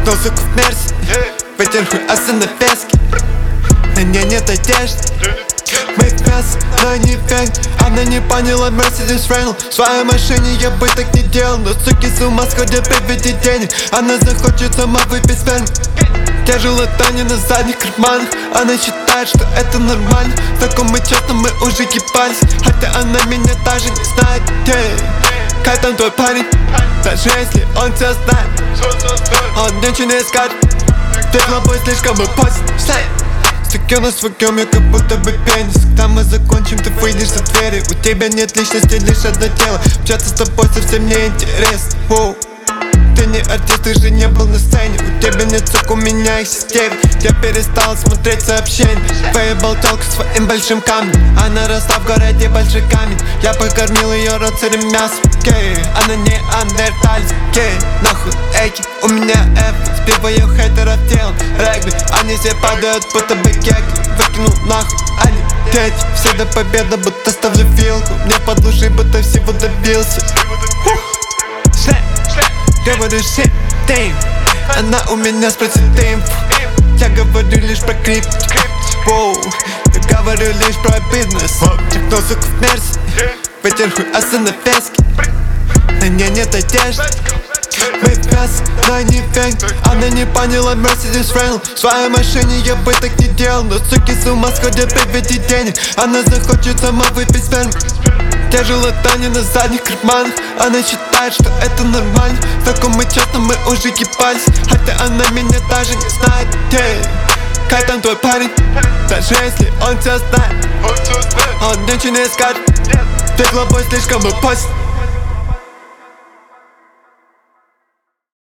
Чекнул суку в мерсе, вытер хуй остановески. На ней нет одежды, мы вместе, но не фейк. Она не поняла Mercedes Renault. В своей машине я бы так не делал, но суки с ума сходят при виде денег. Она захочет сама выпить сперму. Держу ладони на задних карманах. Она считает, что это нормально. Таком мы честно, мы уже ебались. Хотя она меня даже не знает. Как там твой парень? Даже если он тебя знает, он ничего не скажет. Ты слабой, слишком опасен. Стекло на своем, я как будто бы пенис. Когда мы закончим, ты выйдешь за двери. У тебя нет личности, лишь одно тело. Общаться с тобой совсем не интересно. Ты не артист, ты же не был на сцене. У тебя нет сук, у меня их системе. Я перестал смотреть сообщения. Поебал телку своим большим камнем. Она росла в городе большой камень. Я покормил ее рот сырым мясом. Она не андерталец. Нахуй эки, у меня F. Сбиваю хейтеров телом. Регби, они все падают, будто бы кек. Выкинул нахуй, они дети. Все до победы, будто ставлю вилку. Мне под лужей, будто всего добился. Говорю shit, damn. Она у меня спросит инфу. Я говорю лишь про крипто. Я говорю лишь про бизнес. Чекнул суку в мерсе, вытер хуй остановески. На ней нет одежды, мы вместе, но не фейк. Она не поняла Mercedes Renault. В своей машине я бы так не делал, но суки с ума сходят при виде денег. Она захочет сама выпить сперму. Держу ладони на задних карманах. Она считает, что это нормально. Таком мы честно, мы уже ебались. Хотя она меня даже не знает. Как там твой парень? Даже если он тебя знает, он ничего не скажет. Ты слабой, слишком опасен.